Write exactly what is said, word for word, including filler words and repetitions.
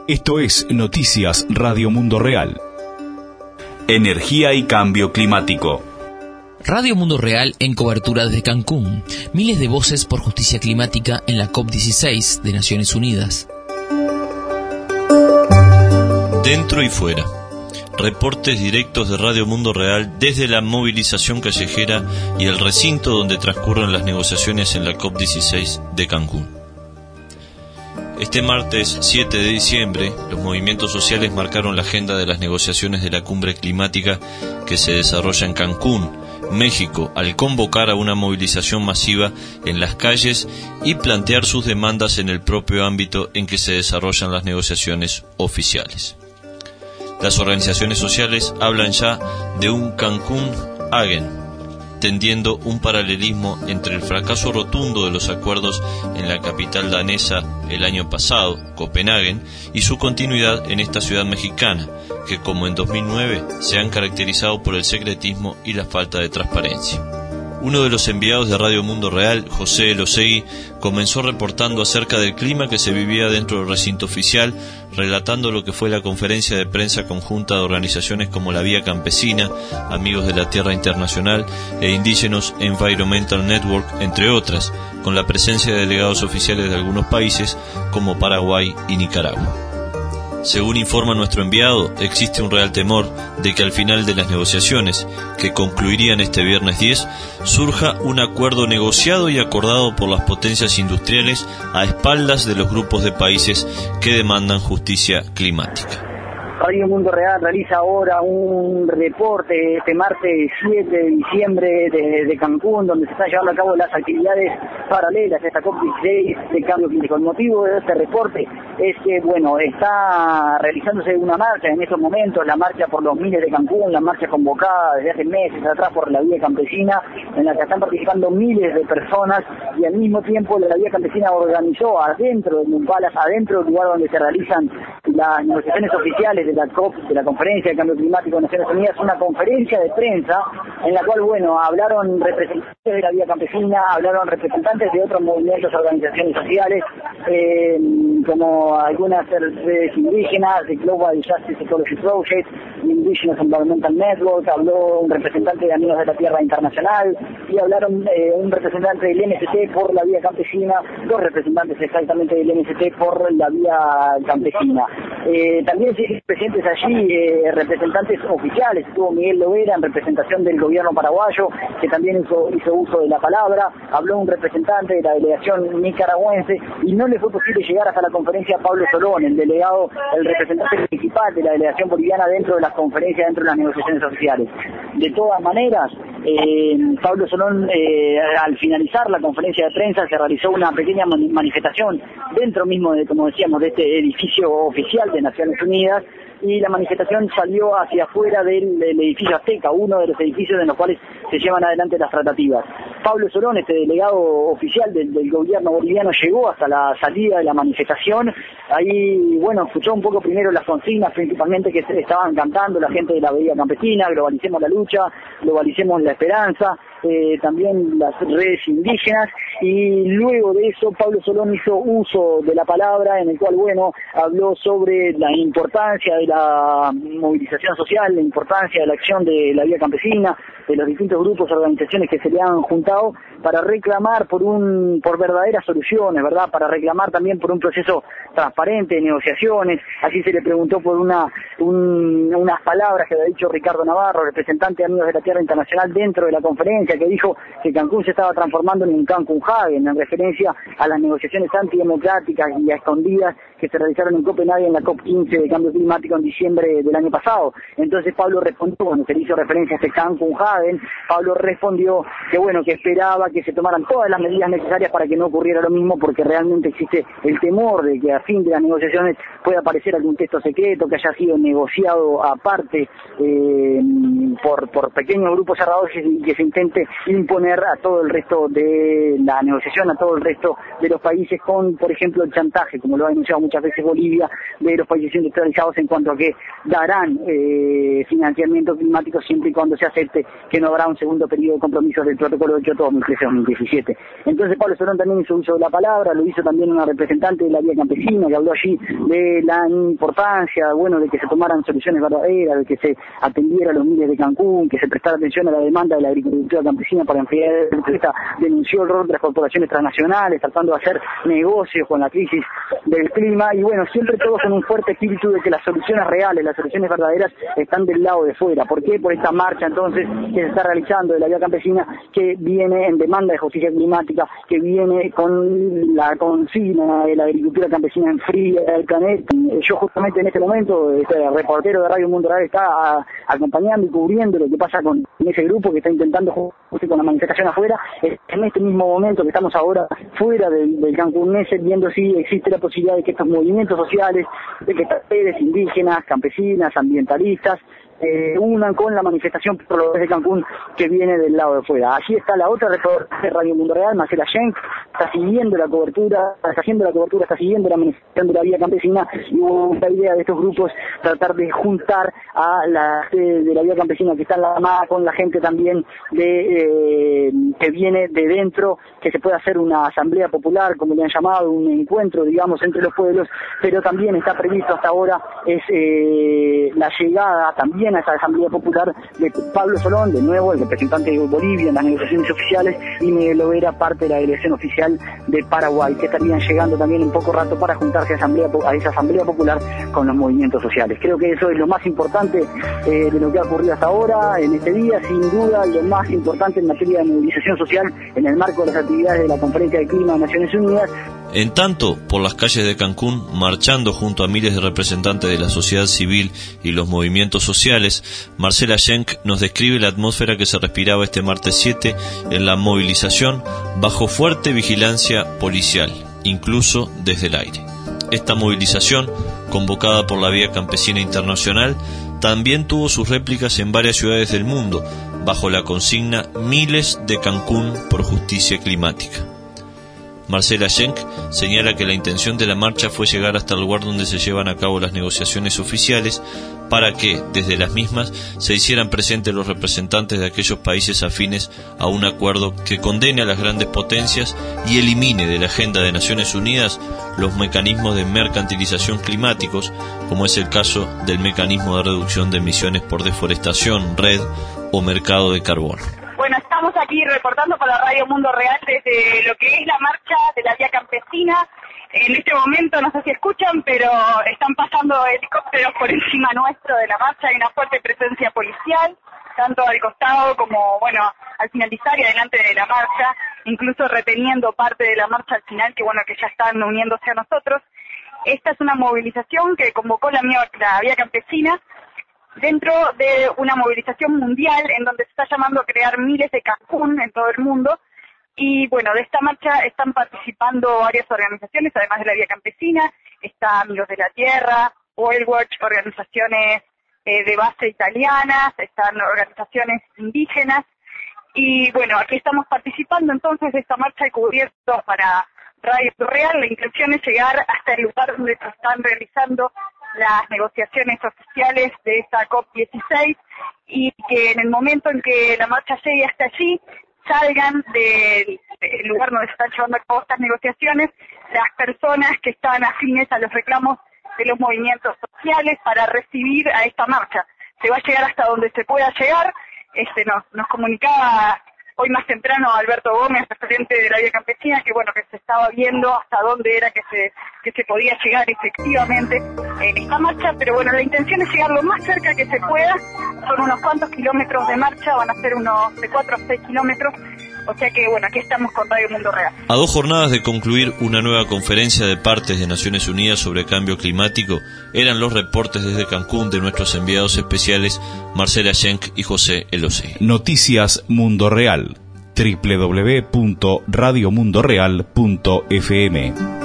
Esto es Noticias Radio Mundo Real. Energía y cambio climático. Radio Mundo Real en cobertura desde Cancún. Miles de voces por justicia climática en la COP dieciséis de Naciones Unidas. Dentro y fuera. Reportes directos de Radio Mundo Real desde la movilización callejera y el recinto donde transcurren las negociaciones en la COP dieciséis de Cancún. Este martes siete de diciembre, los movimientos sociales marcaron la agenda de las negociaciones de la cumbre climática que se desarrolla en Cancún, México, al convocar a una movilización masiva en las calles y plantear sus demandas en el propio ámbito en que se desarrollan las negociaciones oficiales. Las organizaciones sociales hablan ya de un Cancún-Hagen, tendiendo un paralelismo entre el fracaso rotundo de los acuerdos en la capital danesa el año pasado, Copenhague, y su continuidad en esta ciudad mexicana, que como en dos mil nueve se han caracterizado por el secretismo y la falta de transparencia. Uno de los enviados de Radio Mundo Real, José Elosegui, comenzó reportando acerca del clima que se vivía dentro del recinto oficial, relatando lo que fue la conferencia de prensa conjunta de organizaciones como la Vía Campesina, Amigos de la Tierra Internacional e Indigenous Environmental Network, entre otras, con la presencia de delegados oficiales de algunos países como Paraguay y Nicaragua. Según informa nuestro enviado, existe un real temor de que al final de las negociaciones, que concluirían este viernes diez, surja un acuerdo negociado y acordado por las potencias industriales a espaldas de los grupos de países que demandan justicia climática. Radio Mundo Real realiza ahora un reporte este martes siete de diciembre de, de Cancún, donde se están llevando a cabo las actividades paralelas a esta COP dieciséis de cambio climático. El motivo de este reporte es que, bueno, está realizándose una marcha en estos momentos, la marcha por los miles de Cancún, la marcha convocada desde hace meses atrás por la Vía Campesina, en la que están participando miles de personas, y al mismo tiempo la Vía Campesina organizó adentro de Mumpalas, adentro del lugar donde se realizan las negociaciones oficiales de la COP, de la Conferencia de Cambio Climático de Naciones Unidas, una conferencia de prensa en la cual, bueno, hablaron representantes de la Vía Campesina, hablaron representantes de otros movimientos, organizaciones sociales, eh, como algunas redes indígenas, de Global Justice Ecology Project, Indigenous Environmental Network, habló un representante de Amigos de la Tierra Internacional, y hablaron eh, un representante del M S T por la Vía Campesina, dos representantes exactamente del M S T por la Vía Campesina. Eh, también se presentes allí eh, representantes oficiales, estuvo Miguel Lovera en representación del gobierno paraguayo, que también hizo, hizo uso de la palabra, habló un representante de la delegación nicaragüense, y no le fue posible llegar hasta la conferencia Pablo Solón, el delegado, el representante principal de la delegación boliviana dentro de las conferencias, dentro de las negociaciones oficiales. De todas maneras, eh, Pablo Solón, eh, al finalizar la conferencia de prensa, se realizó una pequeña manifestación dentro mismo, de, como decíamos, de este edificio oficial de Naciones Unidas, y la manifestación salió hacia afuera del, del edificio Azteca, uno de los edificios en los cuales se llevan adelante las tratativas. Pablo Solón, este delegado oficial del, del gobierno boliviano, llegó hasta la salida de la manifestación. Ahí, bueno, escuchó un poco primero las consignas, principalmente que se estaban cantando la gente de la Vía Campesina: globalicemos la lucha, globalicemos la esperanza, eh, también las redes indígenas, y luego de eso Pablo Solón hizo uso de la palabra, en el cual, bueno, habló sobre la importancia de la movilización social, la importancia de la acción de la Vía Campesina, de los distintos grupos, organizaciones que se le han juntado para reclamar por un por verdaderas soluciones, ¿verdad? Para reclamar también por un proceso transparente de negociaciones. Así se le preguntó por una un, unas palabras que había dicho Ricardo Navarro, representante de Amigos de la Tierra Internacional, dentro de la conferencia, que dijo que Cancún se estaba transformando en un Cancún-Hagen, en referencia a las negociaciones antidemocráticas y a escondidas que se realizaron en Copenhague en la COP quince de cambio climático en diciembre del año pasado. Entonces Pablo respondió, bueno, se le hizo referencia a este Cancún-Hagen, Pablo respondió que, bueno, que esperaba que se tomaran todas las medidas necesarias para que no ocurriera lo mismo, porque realmente existe el temor de que a fin de las negociaciones pueda aparecer algún texto secreto que haya sido negociado aparte eh, por, por pequeños grupos cerrados, y que se intente justamente imponer a todo el resto de la negociación, a todo el resto de los países con, por ejemplo, el chantaje, como lo ha denunciado muchas veces Bolivia, de los países industrializados en cuanto a que darán eh, financiamiento climático siempre y cuando se acepte que no habrá un segundo periodo de compromisos del protocolo de Kioto dos mil trece a dos mil diecisiete. Entonces Pablo Solón también hizo uso de la palabra, lo hizo también una representante de la vía campesina que habló allí de la importancia, bueno, de que se tomaran soluciones verdaderas, de que se atendiera a los miles de Cancún, que se prestara atención a la demanda de la agricultura campesina para enfriar el planeta. Denunció el rol de las corporaciones transnacionales tratando de hacer negocios con la crisis del clima y bueno, siempre todos con un fuerte espíritu de que las soluciones reales, las soluciones verdaderas están del lado de fuera. ¿Por qué? Por esta marcha entonces que se está realizando de la vía campesina, que viene en demanda de justicia climática, que viene con la consigna de la agricultura campesina enfría el planeta. Yo justamente en este momento, este reportero de Radio Mundo Real está a, acompañando y cubriendo lo que pasa con ese grupo que está intentando justo con la manifestación afuera, en este mismo momento que estamos ahora fuera del, del Cancúnese, viendo si existe la posibilidad de que estos movimientos sociales, de que estas redes indígenas, campesinas, ambientalistas, Eh, unan con la manifestación por los de Cancún que viene del lado de fuera. Allí está la otra reportera de Radio Mundo Real, Marcela Schenk, está siguiendo la cobertura, está haciendo la cobertura, está siguiendo la manifestación de la vía campesina y hubo la idea de estos grupos tratar de juntar a la de, de la vía campesina que está en la mano con la gente también de eh, que viene de dentro, que se pueda hacer una asamblea popular, como le han llamado, un encuentro, digamos, entre los pueblos, pero también está previsto hasta ahora es eh, la llegada también a esa asamblea popular de Pablo Solón, de nuevo el representante de Bolivia en las negociaciones oficiales, y Miguel Lovera, parte de la delegación oficial de Paraguay, que estarían llegando también en poco rato para juntarse a, asamblea, a esa asamblea popular con los movimientos sociales. Creo que eso es lo más importante eh, de lo que ha ocurrido hasta ahora en este día, sin duda lo más importante en materia de movilización social en el marco de las actividades de la Conferencia de Clima de Naciones Unidas. En tanto, por las calles de Cancún, marchando junto a miles de representantes de la sociedad civil y los movimientos sociales, Marcela Schenk nos describe la atmósfera que se respiraba este martes siete en la movilización bajo fuerte vigilancia policial, incluso desde el aire. Esta movilización, convocada por la Vía Campesina Internacional, también tuvo sus réplicas en varias ciudades del mundo, bajo la consigna Miles de Cancún por Justicia Climática. Marcela Schenk señala que la intención de la marcha fue llegar hasta el lugar donde se llevan a cabo las negociaciones oficiales para que, desde las mismas, se hicieran presentes los representantes de aquellos países afines a un acuerdo que condene a las grandes potencias y elimine de la agenda de Naciones Unidas los mecanismos de mercantilización climáticos, como es el caso del mecanismo de reducción de emisiones por deforestación, red o mercado de carbono. Bueno, estamos aquí reportando para Radio Mundo Real desde lo que es la marcha de la Vía Campesina. En este momento, no sé si escuchan, pero están pasando helicópteros por encima nuestro de la marcha. Hay una fuerte presencia policial, tanto al costado como, bueno, al finalizar y adelante de la marcha, incluso reteniendo parte de la marcha al final, que bueno, que ya están uniéndose a nosotros. Esta es una movilización que convocó la, la Vía Campesina dentro de una movilización mundial en donde se está llamando a crear miles de Cancún en todo el mundo. Y bueno, de esta marcha están participando varias organizaciones, además de la Vía Campesina, está Amigos de la Tierra, Oil Watch, organizaciones eh, de base italianas, están organizaciones indígenas. Y bueno, aquí estamos participando entonces de esta marcha y cubierto para Radio Real. La intención es llegar hasta el lugar donde se están realizando las negociaciones oficiales de esta COP dieciséis y que en el momento en que la marcha llegue hasta allí, salgan del, del lugar donde se están llevando a cabo estas negociaciones las personas que están afines a los reclamos de los movimientos sociales para recibir a esta marcha. Se va a llegar hasta donde se pueda llegar. Este nos, nos comunicaba hoy más temprano Alberto Gómez, presidente de la Vía Campesina, que bueno, que se estaba viendo hasta dónde era que se que se podía llegar efectivamente en esta marcha, pero bueno, la intención es llegar lo más cerca que se pueda. Son unos cuantos kilómetros de marcha, van a ser unos de cuatro a seis kilómetros, o sea que bueno, aquí estamos con Radio Mundo Real. A dos jornadas de concluir una nueva conferencia de partes de Naciones Unidas sobre cambio climático, eran los reportes desde Cancún de nuestros enviados especiales Marcela Schenk y José Elosé. Noticias Mundo Real, doble u doble u doble u punto radio mundo real punto f m.